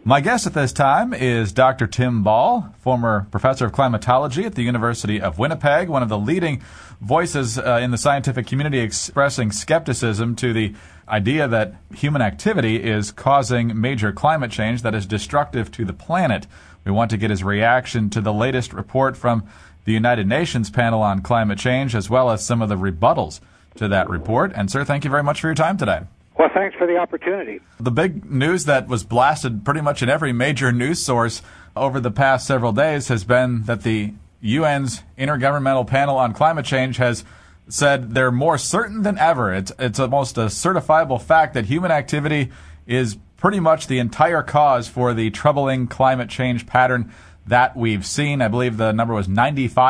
My guest at this time is Dr. Tim Ball, former professor of climatology at the University of Winnipeg, one of the leading voices in the scientific community expressing skepticism to the idea that human activity is causing major climate change that is destructive to the planet. We want to get his reaction to the latest report from the United Nations panel on climate change, as well as some of the rebuttals to that report. And, sir, thank you very much for your time today. Well, thanks for the opportunity. The big news that was blasted pretty much in every major news source over the past several days has been that the UN's Intergovernmental Panel on Climate Change has said they're more certain than ever. It's almost a certifiable fact that human activity is pretty much the entire cause for the troubling climate change pattern that we've seen. I believe the number was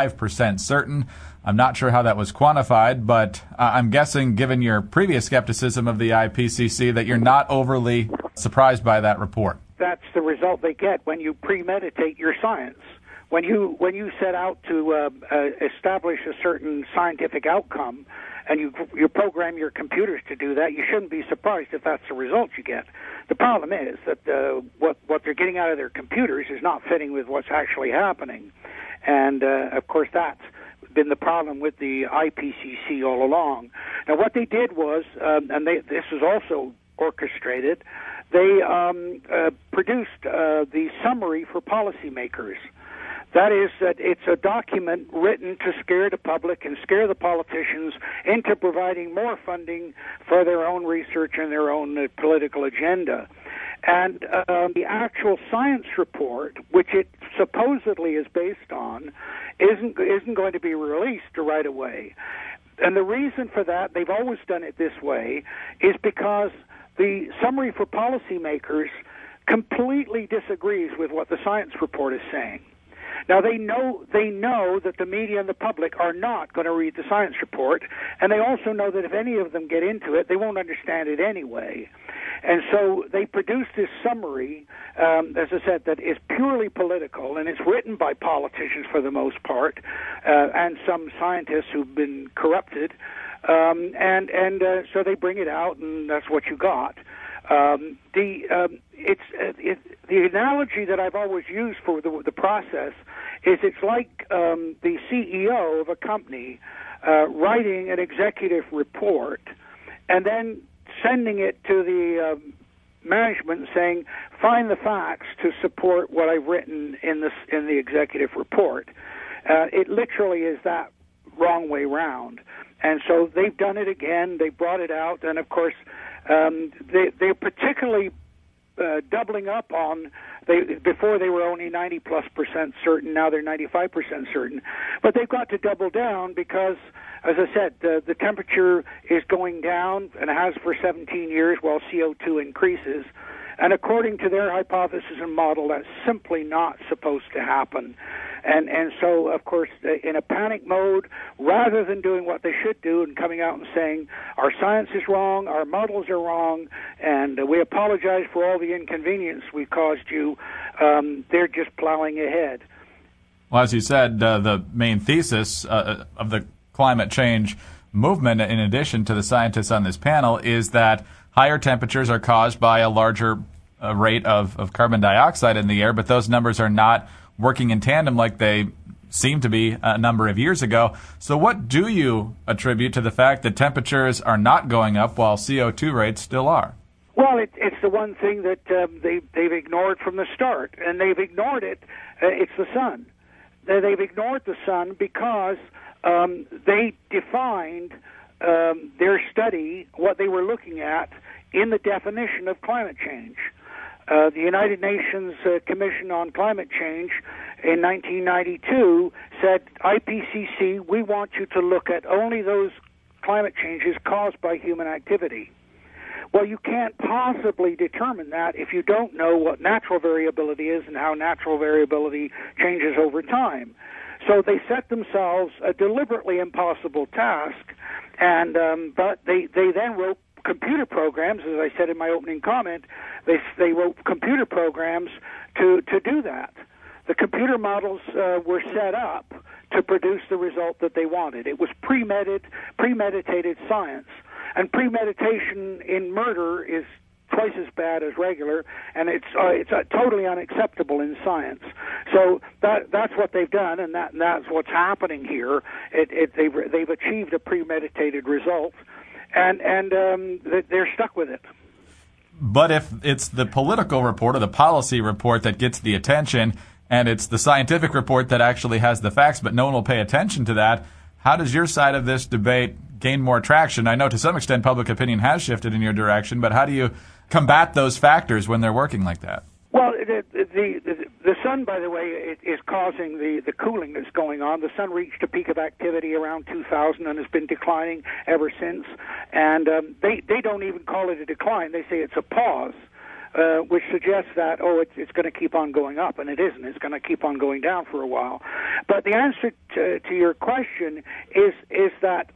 95% certain. I'm not sure how that was quantified, but I'm guessing, given your previous skepticism of the IPCC, that you're not overly surprised by that report. That's the result they get when you premeditate your science. When you set out to establish a certain scientific outcome, and you program your computers to do that, you shouldn't be surprised if that's the result you get. The problem is that what they're getting out of their computers is not fitting with what's actually happening, and of course that's been the problem with the IPCC all along. Now, what they did was, this was also orchestrated, they produced the summary for policymakers. That is, that it's a document written to scare the public and scare the politicians into providing more funding for their own research and their own political agenda. And the actual science report, which it supposedly is based on, isn't going to be released right away. And the reason for that, they've always done it this way, is because the summary for policymakers completely disagrees with what the science report is saying. Now, they know that the media and the public are not going to read the science report, and they also know that if any of them get into it, they won't understand it anyway. And so they produce this summary, as I said, that is purely political, and it's written by politicians for the most part, and some scientists who've been corrupted, so they bring it out, and that's what you got. The analogy that I've always used for the process is it's like the CEO of a company writing an executive report and then sending it to the management saying, find the facts to support what I've written in the executive report. It literally is that wrong way round. And so they've done it again. They brought it out, and of course they're particularly doubling up on. Before they were only 90+% certain. Now they're 95% certain. But they've got to double down because, as I said, the temperature is going down and has for 17 years while CO2 increases. And according to their hypothesis and model, that's simply not supposed to happen. And so, of course, in a panic mode, rather than doing what they should do and coming out and saying, our science is wrong, our models are wrong, and we apologize for all the inconvenience we caused you, they're just plowing ahead. Well, as you said, the main thesis of the climate change movement, in addition to the scientists on this panel, is that higher temperatures are caused by a larger rate of carbon dioxide in the air, but those numbers are not working in tandem like they seemed to be a number of years ago. So what do you attribute to the fact that temperatures are not going up while CO2 rates still are? Well, it's the one thing that they've ignored from the start, and they've ignored it. It's the sun. They've ignored the sun because they defined their study, what they were looking at, in the definition of climate change. The United Nations Commission on Climate Change in 1992 said, IPCC, we want you to look at only those climate changes caused by human activity. Well, you can't possibly determine that if you don't know what natural variability is and how natural variability changes over time. So they set themselves a deliberately impossible task, and but they then wrote computer programs, as I said in my opening comment. They wrote computer programs to do that. The computer models were set up to produce the result that they wanted. It was premeditated science. And premeditation in murder is twice as bad as regular, and it's totally unacceptable in science. So that's what they've done, and that's what's happening here. They've achieved a premeditated result, and they're stuck with it. But if it's the political report or the policy report that gets the attention, and it's the scientific report that actually has the facts, but no one will pay attention to that, how does your side of this debate gain more traction? I know to some extent public opinion has shifted in your direction, but how do you combat those factors when they're working like that? Well, the sun, by the way, is causing the cooling that's going on. The sun reached a peak of activity around 2000 and has been declining ever since. And they don't even call it a decline. They say it's a pause, which suggests that, it's going to keep on going up. And it isn't. It's going to keep on going down for a while. But the answer to your question is that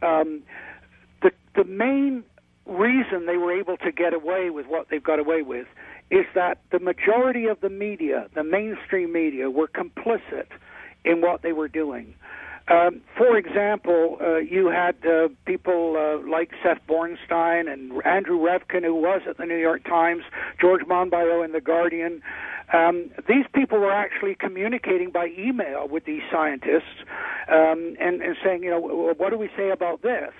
the main reason they were able to get away with what they've got away with is that the majority of the media, the mainstream media, were complicit in what they were doing. For example, you had people like Seth Bornstein and Andrew Revkin, who was at the New York Times, George Monbiot in The Guardian. These people were actually communicating by email with these scientists and saying, what do we say about this?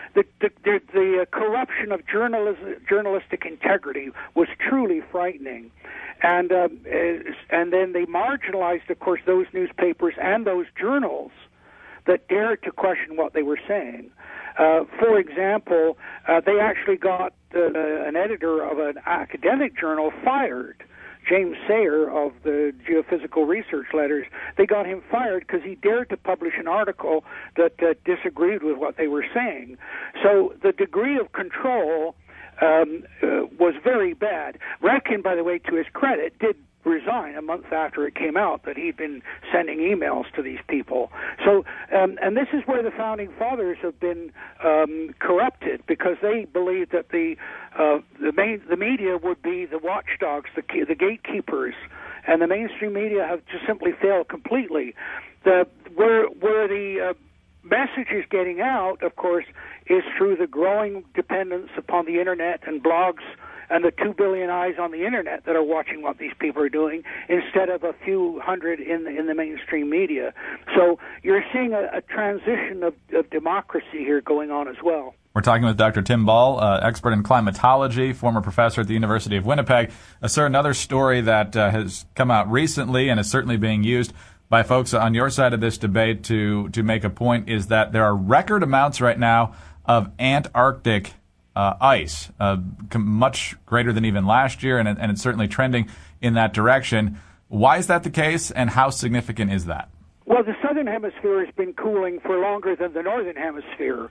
The corruption of journalistic integrity was truly frightening, and then they marginalized, of course, those newspapers and those journals that dared to question what they were saying. For example, they actually got an editor of an academic journal fired. James Sayer of the Geophysical Research Letters, they got him fired because he dared to publish an article that disagreed with what they were saying. So the degree of control was very bad. Revkin, by the way, to his credit, did resign a month after it came out that he'd been sending emails to these people. So, and this is where the founding fathers have been corrupted, because they believed that the media would be the watchdogs, the gatekeepers, and the mainstream media have just simply failed completely. Where the message is getting out, of course, is through the growing dependence upon the internet and blogs and the 2 billion eyes on the internet that are watching what these people are doing, instead of a few hundred in the mainstream media. So you're seeing a transition of democracy here going on as well. We're talking with Dr. Tim Ball, expert in climatology, former professor at the University of Winnipeg. Sir, another story that has come out recently and is certainly being used by folks on your side of this debate to make a point is that there are record amounts right now of Antarctic ice, much greater than even last year, and it's certainly trending in that direction. Why is that the case, and how significant is that? Well, the southern hemisphere has been cooling for longer than the northern hemisphere.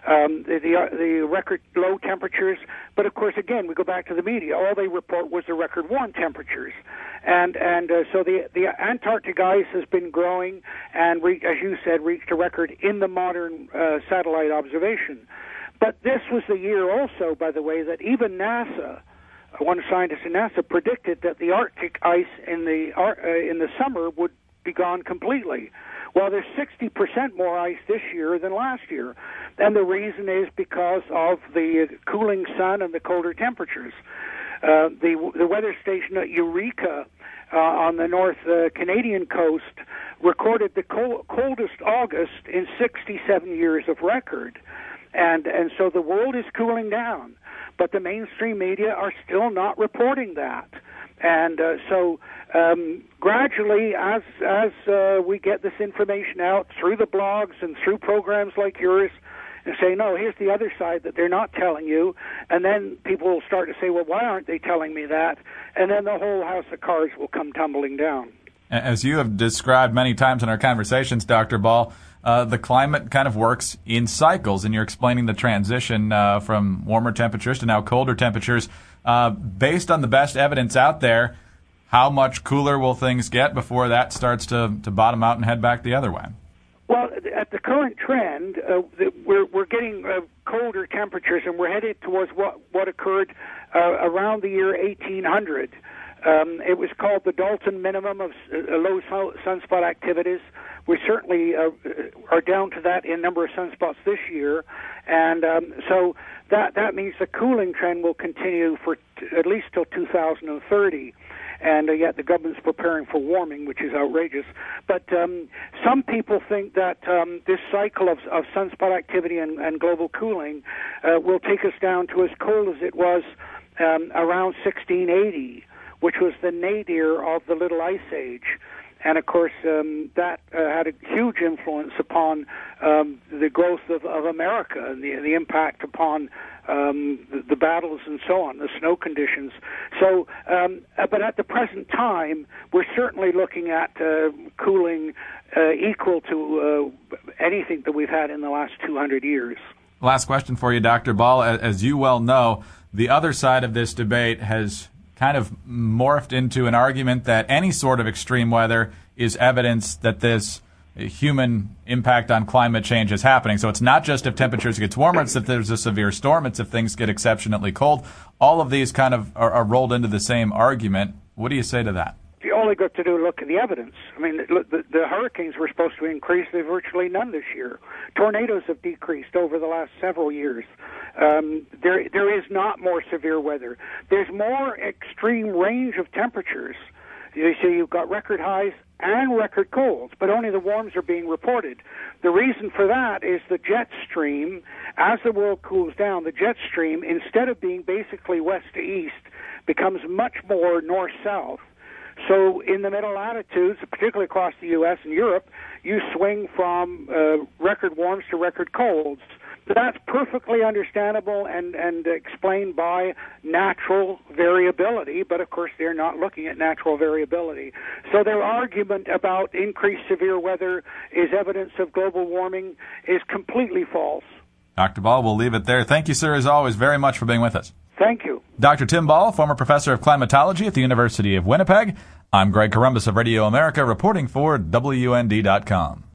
The record low temperatures, but of course, again, we go back to the media. All they report was the record warm temperatures, and so the Antarctic ice has been growing, and as you said, reached a record in the modern satellite observation. But this was the year also, by the way, that even NASA, one scientist in NASA, predicted that the Arctic ice in the summer would be gone completely. Well, there's 60% more ice this year than last year. And the reason is because of the cooling sun and the colder temperatures. The weather station at Eureka on the North Canadian coast recorded the coldest August in 67 years of record. And so the world is cooling down, but the mainstream media are still not reporting that. And so gradually, as we get this information out through the blogs and through programs like yours, and say, no, here's the other side that they're not telling you, and then people will start to say, well, why aren't they telling me that? And then the whole house of cards will come tumbling down. As you have described many times in our conversations, Dr. Ball, the climate kind of works in cycles, and you're explaining the transition from warmer temperatures to now colder temperatures. Based on the best evidence out there, how much cooler will things get before that starts to bottom out and head back the other way? Well, at the current trend, we're getting colder temperatures, and we're headed towards what occurred around the year 1800. It was called the Dalton minimum of low sunspot activities. We certainly are down to that in number of sunspots this year, and so that means the cooling trend will continue for at least till 2030. And yet the government's preparing for warming, which is outrageous. But some people think that this cycle of sunspot activity and global cooling will take us down to as cold as it was around 1680, which was the nadir of the Little Ice Age. And, of course, that had a huge influence upon the growth of America and the impact upon the battles and so on, the snow conditions. So, but at the present time, we're certainly looking at cooling equal to anything that we've had in the last 200 years. Last question for you, Dr. Ball. As you well know, the other side of this debate has kind of morphed into an argument that any sort of extreme weather is evidence that this human impact on climate change is happening. So it's not just if temperatures get warmer, it's if there's a severe storm, it's if things get exceptionally cold. All of these kind of are rolled into the same argument. What do you say to that? You only got to do look at the evidence. I mean, the hurricanes were supposed to increase. They're virtually none this year. Tornadoes have decreased over the last several years. There is not more severe weather. There's more extreme range of temperatures. You see, you've got record highs and record colds, but only the warms are being reported. The reason for that is the jet stream. As the world cools down, the jet stream, instead of being basically west to east, becomes much more north-south. So in the middle latitudes, particularly across the U.S. and Europe, you swing from record warms to record colds. That's perfectly understandable and explained by natural variability, but of course they're not looking at natural variability. So their argument about increased severe weather is evidence of global warming is completely false. Dr. Ball, we'll leave it there. Thank you, sir, as always, very much for being with us. Thank you. Dr. Tim Ball, former professor of climatology at the University of Winnipeg. I'm Greg Corombos of Radio America, reporting for WND.com.